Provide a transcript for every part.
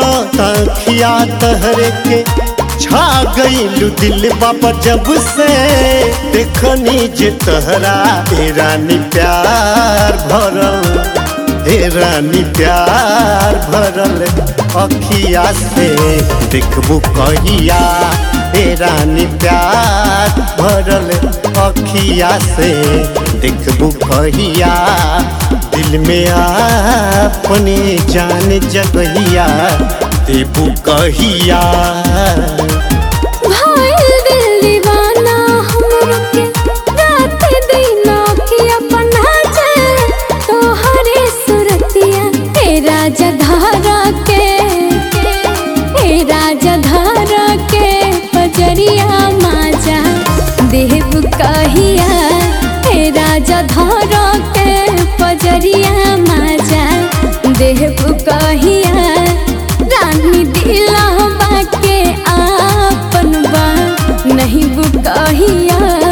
तखिया तहरे के छा गईलू दिल बाबा जब से देखनी जे तहरा ए रानी प्यार भरल हे रानी प्यार भरल अखिया से देखबू कहिया हे रानी प्यार भरल अखिया से देखबू कहिया दिल में अपने जान जगहिया देबू कहिया पजरिया माजा देव कहिया हे राजा धर के पजरिया माजा देव कहिया रानी दिलवा के आपन बा नहीं बुकहिया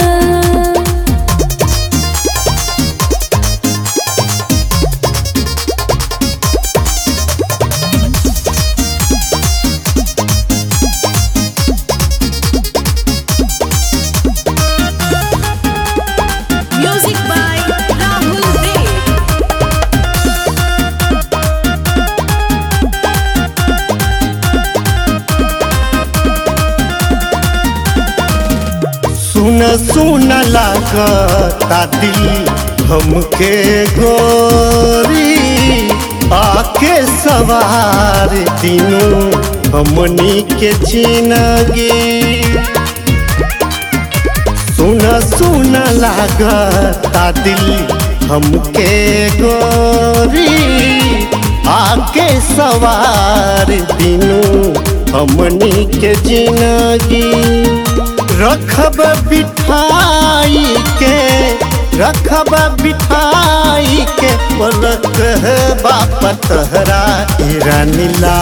सुन सुन लागता दिल हमके गोरी आके सवार दिनों हमनी के जिंदगी सुन सुन लागता दिल हमके गोरी आके सवार दिनों हमनी के जिंदगी रखब बिठाई के पलक बाप तहरा हेरा नीला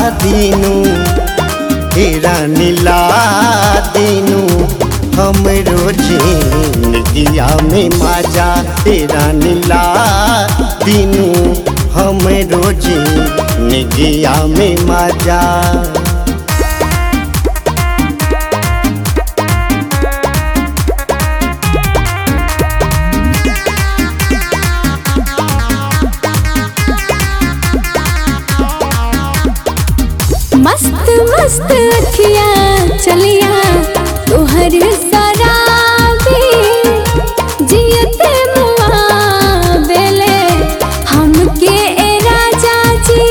दीनू हमरो जिंदगिया में माजा हेरा नीला दीनू हमरो जिंदगिया में माजा मस्त मस्त अखिया चलिया तुहर शराबी जियते मुआ बेले हमके ए राजा जी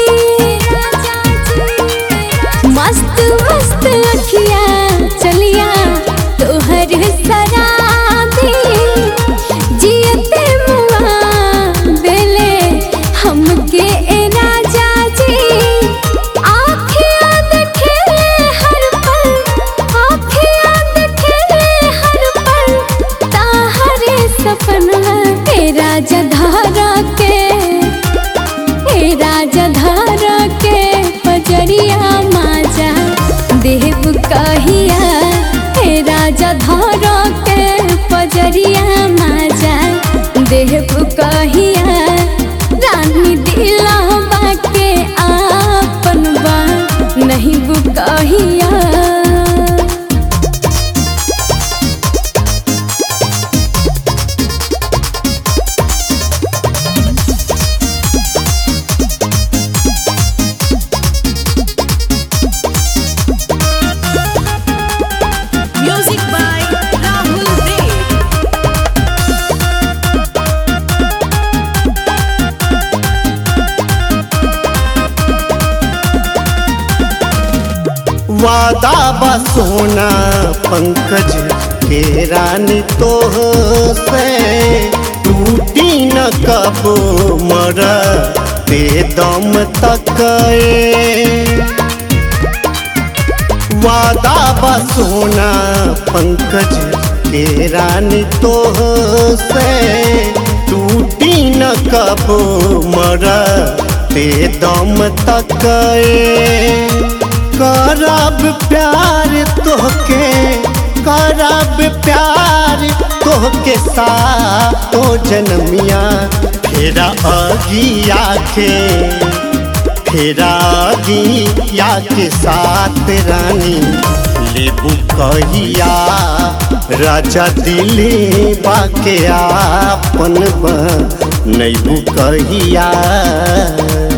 मस्त मस्त अखिया चलिया तुहर शराबी जियते मुआ बेले हमके ए राजा जी राजा के पजरिया माजा देव कहिया हे राजा धर के पजरिया माजा देव कहिया रानी दिलवा के आपन बा नहीं बुकहिया वादा बा सोना पंकज के रानी तो से टूटी न कब मर ते दम तक वादा बा सोना पंकज के रानी तो से टूटी न कब मर ते दम तक करब प्यार तोहके सातो जन्मिया फेरा फेरागी या के साथ रानी लेबू कहिया राजा दिले बाके आपन नैबू कहिया।